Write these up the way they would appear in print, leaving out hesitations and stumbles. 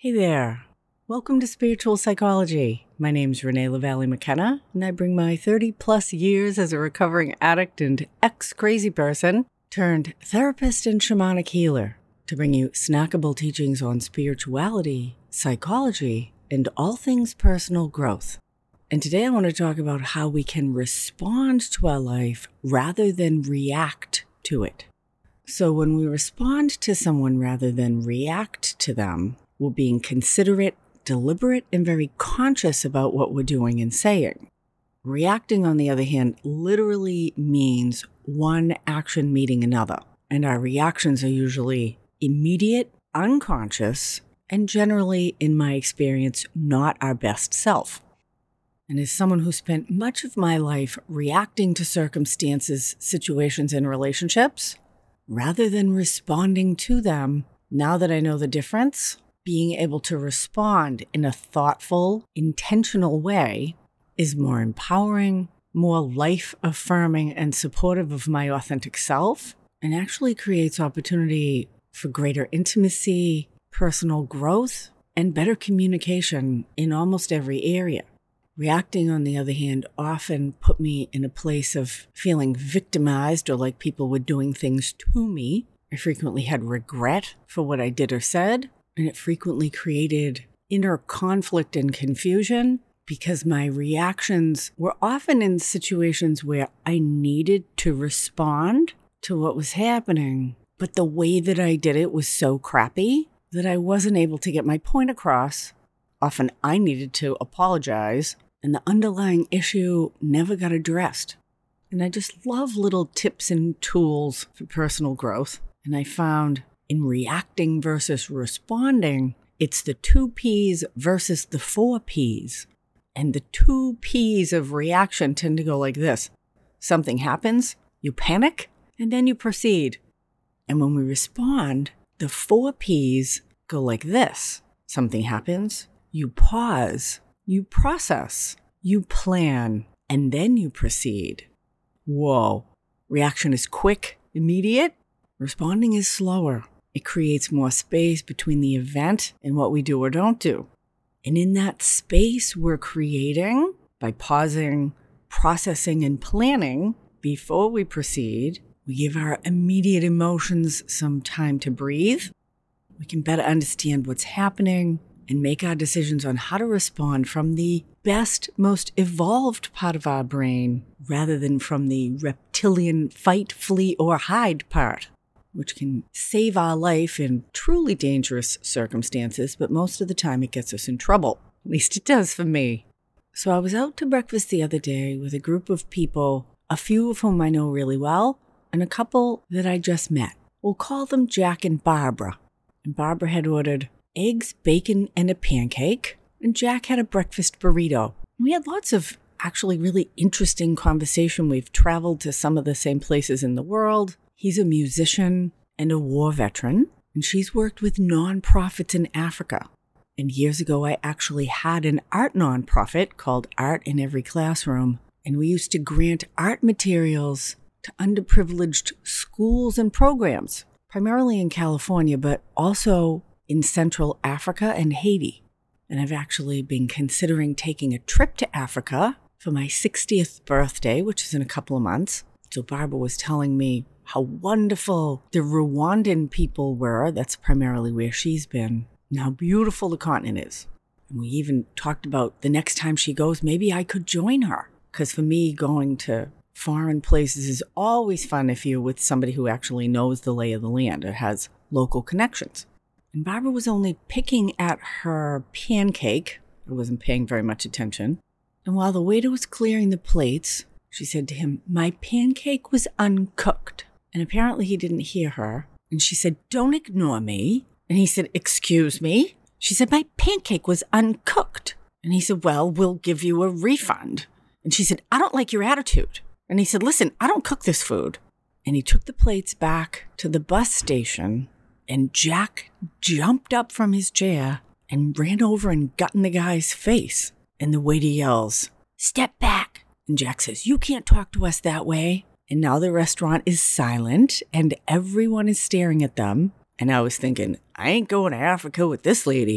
Hey there. Welcome to Spiritual Psychology. My name's Renee LaValle McKenna, and I bring my 30-plus years as a recovering addict and ex-crazy person turned therapist and shamanic healer to bring you snackable teachings on spirituality, psychology, and all things personal growth. And today I want to talk about how we can respond to our life rather than react to it. So when we respond to someone rather than react to them, we're being considerate, deliberate, and very conscious about what we're doing and saying. Reacting, on the other hand, literally means one action meeting another. And our reactions are usually immediate, unconscious, and generally, in my experience, not our best self. And as someone who spent much of my life reacting to circumstances, situations, and relationships, rather than responding to them, now that I know the difference, being able to respond in a thoughtful, intentional way is more empowering, more life-affirming, and supportive of my authentic self, and actually creates opportunity for greater intimacy, personal growth, and better communication in almost every area. Reacting, on the other hand, often put me in a place of feeling victimized or like people were doing things to me. I frequently had regret for what I did or said, and it frequently created inner conflict and confusion because my reactions were often in situations where I needed to respond to what was happening, but the way that I did it was so crappy that I wasn't able to get my point across. Often I needed to apologize, and the underlying issue never got addressed. And I just love little tips and tools for personal growth. And I found in reacting versus responding, it's the 2 Ps versus the 4 Ps. And the 2 Ps of reaction tend to go like this. Something happens, you panic, and then you proceed. And when we respond, the 4 Ps go like this. Something happens, you pause, you process, you plan, and then you proceed. Whoa. Reaction is quick, immediate. Responding is slower. It creates more space between the event and what we do or don't do. And in that space we're creating, by pausing, processing, and planning before we proceed, we give our immediate emotions some time to breathe. We can better understand what's happening and make our decisions on how to respond from the best, most evolved part of our brain rather than from the reptilian fight, flee, or hide part, which can save our life in truly dangerous circumstances, but most of the time it gets us in trouble. At least it does for me. So I was out to breakfast the other day with a group of people, a few of whom I know really well, and a couple that I just met. We'll call them Jack and Barbara. And Barbara had ordered eggs, bacon, and a pancake, and Jack had a breakfast burrito. We had lots of actually really interesting conversation. We've traveled to some of the same places in the world. He's a musician and a war veteran, and she's worked with nonprofits in Africa. And years ago, I actually had an art nonprofit called Art in Every Classroom, and we used to grant art materials to underprivileged schools and programs, primarily in California, but also in Central Africa and Haiti. And I've actually been considering taking a trip to Africa for my 60th birthday, which is in a couple of months. So Barbara was telling me how wonderful the Rwandan people were. That's primarily where she's been. And how beautiful the continent is. And we even talked about the next time she goes, maybe I could join her. Because for me, going to foreign places is always fun if you're with somebody who actually knows the lay of the land or has local connections. And Barbara was only picking at her pancake. I wasn't paying very much attention. And while the waiter was clearing the plates, she said to him, "My pancake was uncooked." And apparently he didn't hear her. And she said, "Don't ignore me." And he said, "Excuse me?" She said, "My pancake was uncooked." And he said, "Well, we'll give you a refund." And she said, "I don't like your attitude." And he said, "Listen, I don't cook this food." And he took the plates back to the bus station, and Jack jumped up from his chair and ran over and got in the guy's face. And the waiter yells, "Step back." And Jack says, "You can't talk to us that way." And now the restaurant is silent and everyone is staring at them. And I was thinking, I ain't going to Africa with this lady.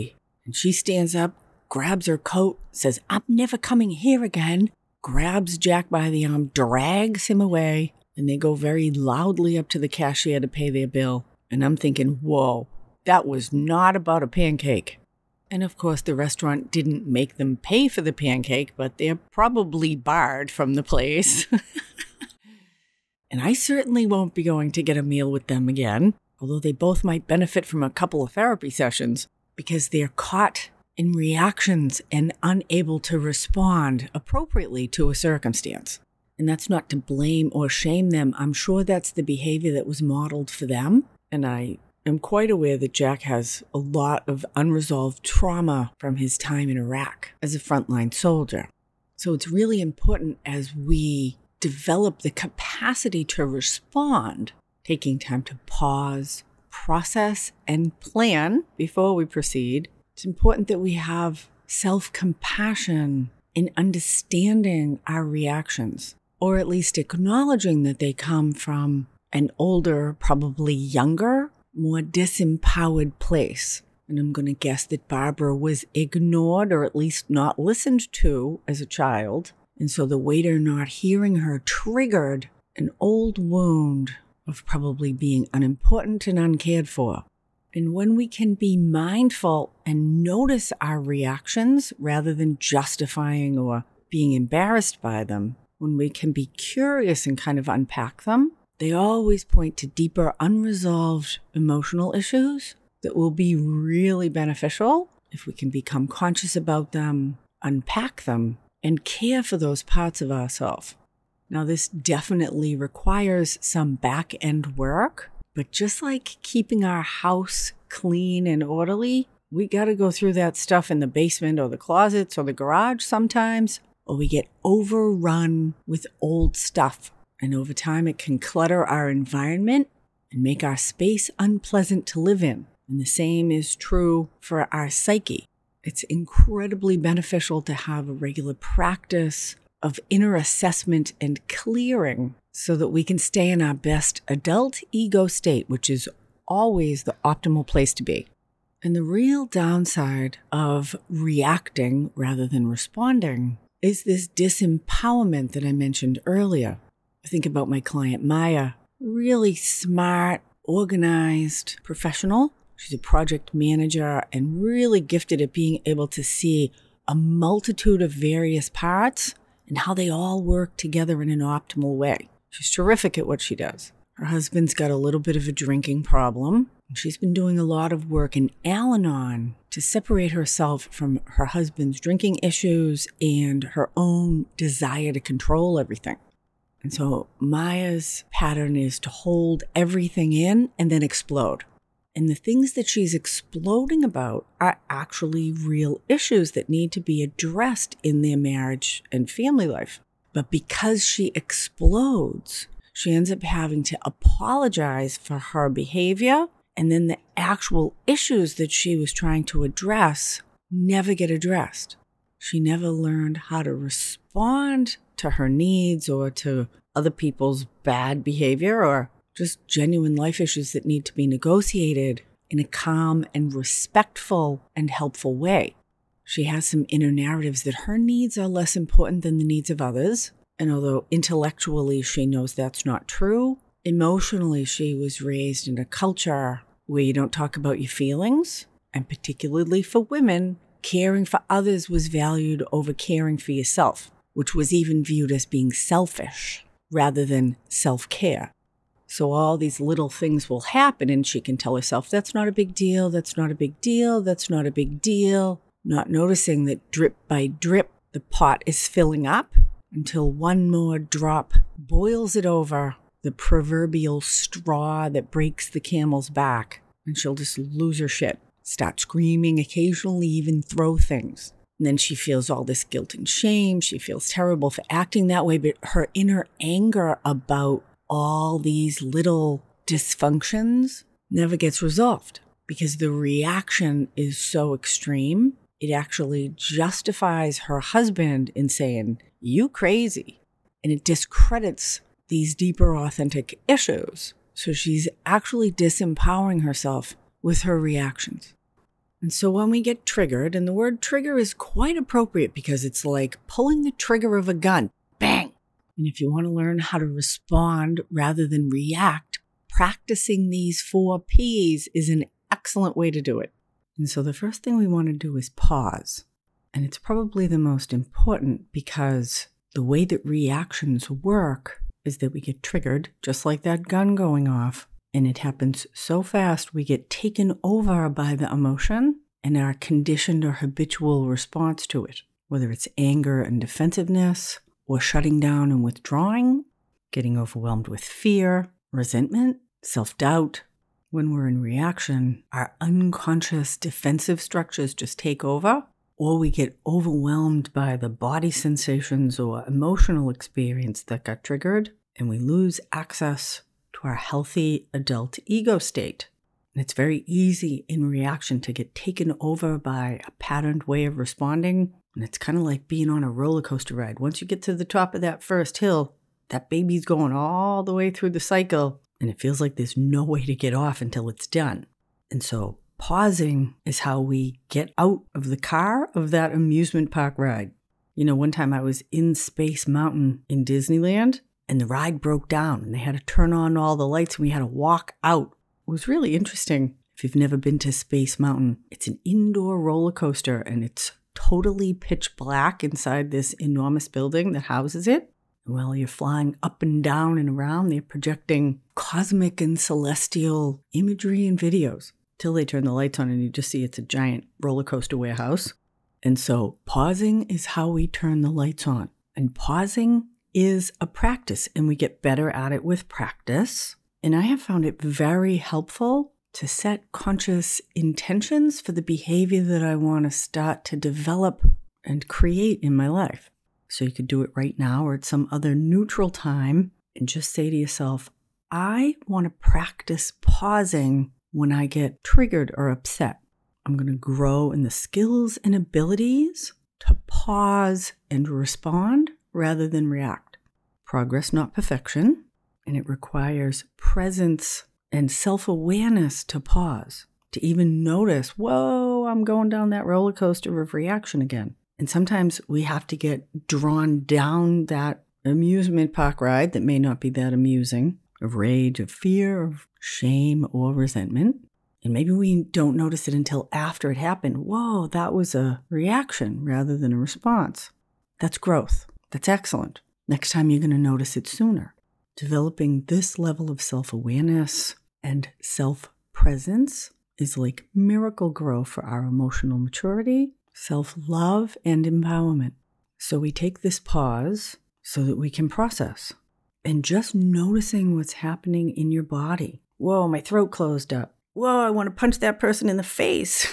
And she stands up, grabs her coat, says, "I'm never coming here again," grabs Jack by the arm, drags him away, and they go very loudly up to the cashier to pay their bill. And I'm thinking, whoa, that was not about a pancake. And of course, the restaurant didn't make them pay for the pancake, but they're probably barred from the place. And I certainly won't be going to get a meal with them again, although they both might benefit from a couple of therapy sessions, because they're caught in reactions and unable to respond appropriately to a circumstance. And that's not to blame or shame them. I'm sure that's the behavior that was modeled for them. And I am quite aware that Jack has a lot of unresolved trauma from his time in Iraq as a frontline soldier. So it's really important as we develop the capacity to respond, taking time to pause, process, and plan before we proceed. It's important that we have self-compassion in understanding our reactions, or at least acknowledging that they come from an older, probably younger, more disempowered place. And I'm going to guess that Barbara was ignored or at least not listened to as a child. And so the waiter not hearing her triggered an old wound of probably being unimportant and uncared for. And when we can be mindful and notice our reactions rather than justifying or being embarrassed by them, when we can be curious and kind of unpack them, they always point to deeper unresolved emotional issues that will be really beneficial if we can become conscious about them, unpack them, and care for those parts of ourselves. Now, this definitely requires some back-end work, but just like keeping our house clean and orderly, we got to go through that stuff in the basement or the closets or the garage sometimes, or we get overrun with old stuff. And over time, it can clutter our environment and make our space unpleasant to live in. And the same is true for our psyche. It's incredibly beneficial to have a regular practice of inner assessment and clearing so that we can stay in our best adult ego state, which is always the optimal place to be. And the real downside of reacting rather than responding is this disempowerment that I mentioned earlier. I think about my client, Maya, really smart, organized professional. She's a project manager and really gifted at being able to see a multitude of various parts and how they all work together in an optimal way. She's terrific at what she does. Her husband's got a little bit of a drinking problem, and she's been doing a lot of work in Al-Anon to separate herself from her husband's drinking issues and her own desire to control everything. And so Maya's pattern is to hold everything in and then explode. And the things that she's exploding about are actually real issues that need to be addressed in their marriage and family life. But because she explodes, she ends up having to apologize for her behavior, and then the actual issues that she was trying to address never get addressed. She never learned how to respond to her needs or to other people's bad behavior or just genuine life issues that need to be negotiated in a calm and respectful and helpful way. She has some inner narratives that her needs are less important than the needs of others. And although intellectually she knows that's not true, emotionally she was raised in a culture where you don't talk about your feelings. And particularly for women, caring for others was valued over caring for yourself, which was even viewed as being selfish rather than self-care. So all these little things will happen and she can tell herself, that's not a big deal, that's not a big deal, that's not a big deal. Not noticing that drip by drip, the pot is filling up until one more drop boils it over, the proverbial straw that breaks the camel's back. And she'll just lose her shit, start screaming, occasionally even throw things. And then she feels all this guilt and shame. She feels terrible for acting that way, but her inner anger about all these little dysfunctions never gets resolved because the reaction is so extreme. It actually justifies her husband in saying, you crazy. And it discredits these deeper authentic issues. So she's actually disempowering herself with her reactions. And so when we get triggered, and the word trigger is quite appropriate because it's like pulling the trigger of a gun. Bang! And if you want to learn how to respond rather than react, practicing these 4 Ps is an excellent way to do it. And so the first thing we want to do is pause. And it's probably the most important because the way that reactions work is that we get triggered, just like that gun going off. And it happens so fast, we get taken over by the emotion and our conditioned or habitual response to it, whether it's anger and defensiveness, or shutting down and withdrawing, getting overwhelmed with fear, resentment, self-doubt. When we're in reaction, our unconscious defensive structures just take over, or we get overwhelmed by the body sensations or emotional experience that got triggered, and we lose access to our healthy adult ego state. And it's very easy in reaction to get taken over by a patterned way of responding. And it's kind of like being on a roller coaster ride. Once you get to the top of that first hill, that baby's going all the way through the cycle, and it feels like there's no way to get off until it's done. And so pausing is how we get out of the car of that amusement park ride. You know, one time I was in Space Mountain in Disneyland, and the ride broke down, and they had to turn on all the lights, and we had to walk out. It was really interesting. If you've never been to Space Mountain, it's an indoor roller coaster, and it's totally pitch black inside this enormous building that houses it. And while you're flying up and down and around, they're projecting cosmic and celestial imagery and videos till they turn the lights on and you just see it's a giant roller coaster warehouse. And so pausing is how we turn the lights on. And pausing is a practice, and we get better at it with practice. And I have found it very helpful to set conscious intentions for the behavior that I want to start to develop and create in my life. So you could do it right now or at some other neutral time and just say to yourself, I want to practice pausing when I get triggered or upset. I'm going to grow in the skills and abilities to pause and respond rather than react. Progress, not perfection, and it requires presence and self-awareness to pause, to even notice, whoa, I'm going down that roller coaster of reaction again. And sometimes we have to get drawn down that amusement park ride that may not be that amusing, of rage, of fear, of shame, or resentment. And maybe we don't notice it until after it happened. Whoa, that was a reaction rather than a response. That's growth. That's excellent. Next time you're going to notice it sooner. Developing this level of self-awareness and self-presence is like miracle grow for our emotional maturity, self-love, and empowerment. So we take this pause so that we can process. And just noticing what's happening in your body. Whoa, my throat closed up. Whoa, I want to punch that person in the face.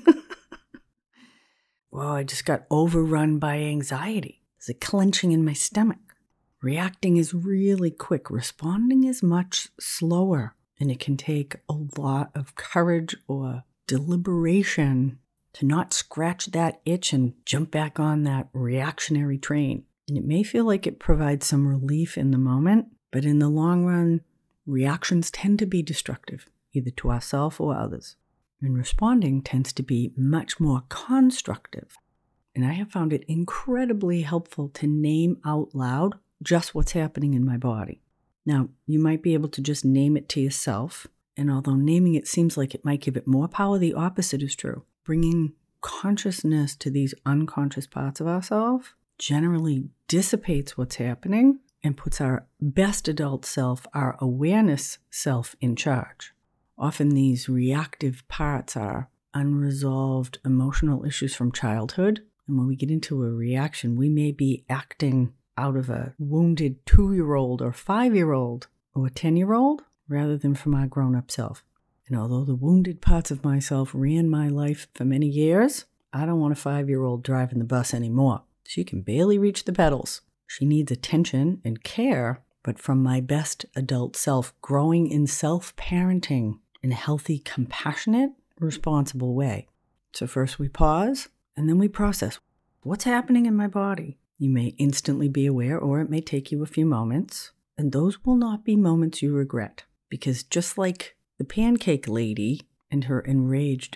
Whoa, I just got overrun by anxiety. There's a clenching in my stomach. Reacting is really quick. Responding is much slower. And it can take a lot of courage or deliberation to not scratch that itch and jump back on that reactionary train. And it may feel like it provides some relief in the moment, but in the long run, reactions tend to be destructive, either to ourselves or others. And responding tends to be much more constructive. And I have found it incredibly helpful to name out loud just what's happening in my body. Now, you might be able to just name it to yourself, and although naming it seems like it might give it more power, the opposite is true. Bringing consciousness to these unconscious parts of ourselves generally dissipates what's happening and puts our best adult self, our awareness self, in charge. Often these reactive parts are unresolved emotional issues from childhood, and when we get into a reaction, we may be acting out of a wounded 2-year-old or 5-year-old or 10-year-old rather than from our grown-up self. And although the wounded parts of myself ran my life for many years, I don't want a 5-year-old driving the bus anymore. She can barely reach the pedals. She needs attention and care, but from my best adult self, growing in self-parenting in a healthy, compassionate, responsible way. So first we pause, and then we process. What's happening in my body? You may instantly be aware, or it may take you a few moments, and those will not be moments you regret. Because just like the pancake lady and her enraged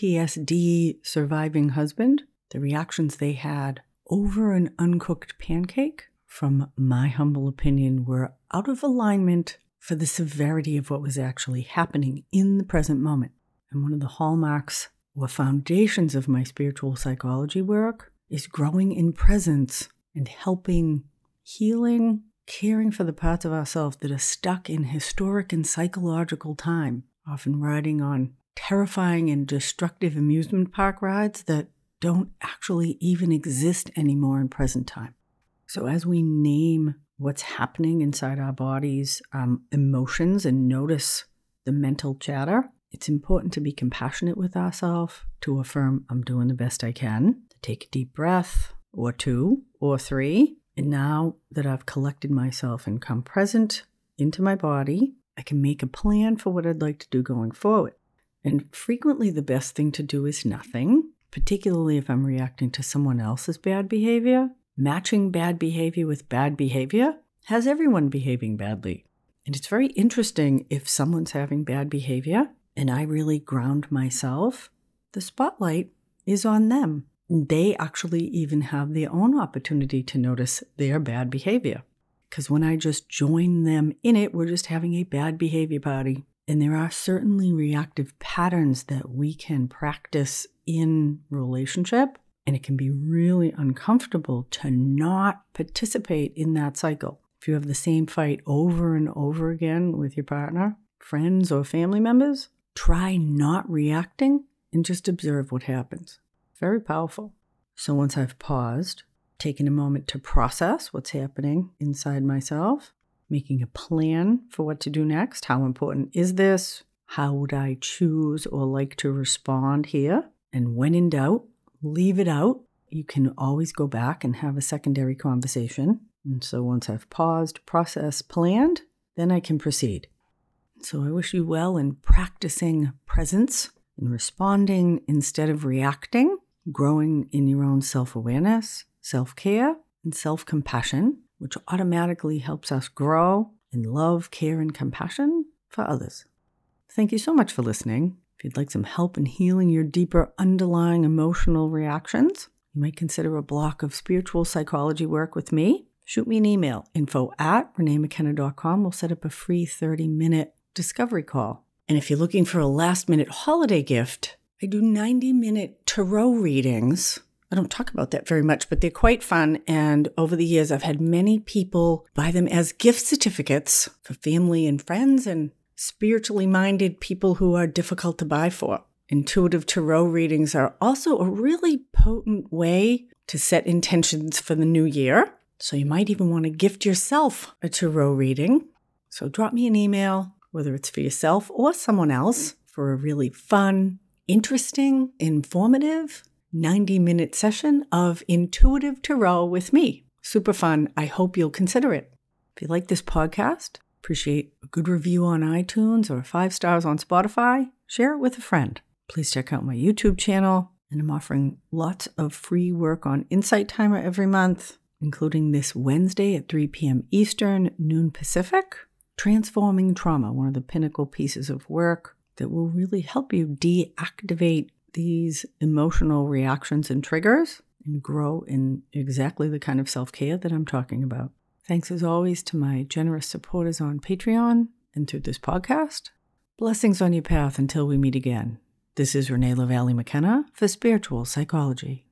PTSD surviving husband, the reactions they had over an uncooked pancake, from my humble opinion, were out of alignment for the severity of what was actually happening in the present moment. And one of the hallmarks or foundations of my spiritual psychology work is growing in presence and helping healing, caring for the parts of ourselves that are stuck in historic and psychological time, often riding on terrifying and destructive amusement park rides that don't actually even exist anymore in present time. So as we name what's happening inside our bodies, emotions, and notice the mental chatter, it's important to be compassionate with ourselves, to affirm I'm doing the best I can, to take a deep breath, or 2, or 3. And now that I've collected myself and come present into my body, I can make a plan for what I'd like to do going forward. And frequently the best thing to do is nothing, particularly if I'm reacting to someone else's bad behavior. Matching bad behavior with bad behavior has everyone behaving badly. And it's very interesting if someone's having bad behavior and I really ground myself, the spotlight is on them. They actually even have their own opportunity to notice their bad behavior. Because when I just join them in it, we're just having a bad behavior party. And there are certainly reactive patterns that we can practice in relationship. And it can be really uncomfortable to not participate in that cycle. If you have the same fight over and over again with your partner, friends, or family members, try not reacting and just observe what happens. Very powerful. So once I've paused, taken a moment to process what's happening inside myself, making a plan for what to do next. How important is this? How would I choose or like to respond here? And when in doubt, leave it out. You can always go back and have a secondary conversation. And so once I've paused, processed, planned, then I can proceed. So I wish you well in practicing presence and responding instead of reacting, growing in your own self-awareness, self-care, and self-compassion, which automatically helps us grow in love, care, and compassion for others. Thank you so much for listening. If you'd like some help in healing your deeper underlying emotional reactions, you might consider a block of spiritual psychology work with me. Shoot me an email, info@reneemckenna.com. We'll set up a free 30-minute discovery call. And if you're looking for a last-minute holiday gift, I do 90-minute tarot readings. I don't talk about that very much, but they're quite fun. And over the years, I've had many people buy them as gift certificates for family and friends and spiritually minded people who are difficult to buy for. Intuitive tarot readings are also a really potent way to set intentions for the new year. So you might even want to gift yourself a tarot reading. So drop me an email, whether it's for yourself or someone else, for a really fun, interesting, informative 90-minute session of intuitive tarot with me. Super fun. I hope you'll consider it. If you like this podcast, appreciate a good review on iTunes or 5 stars on Spotify, share it with a friend. Please check out my YouTube channel, and I'm offering lots of free work on Insight Timer every month, including this Wednesday at 3 p.m. Eastern, noon Pacific, Transforming Trauma, one of the pinnacle pieces of work that will really help you deactivate these emotional reactions and triggers and grow in exactly the kind of self-care that I'm talking about. Thanks as always to my generous supporters on Patreon and through this podcast. Blessings on your path until we meet again. This is Renee LaValle McKenna for Spiritual Psychology.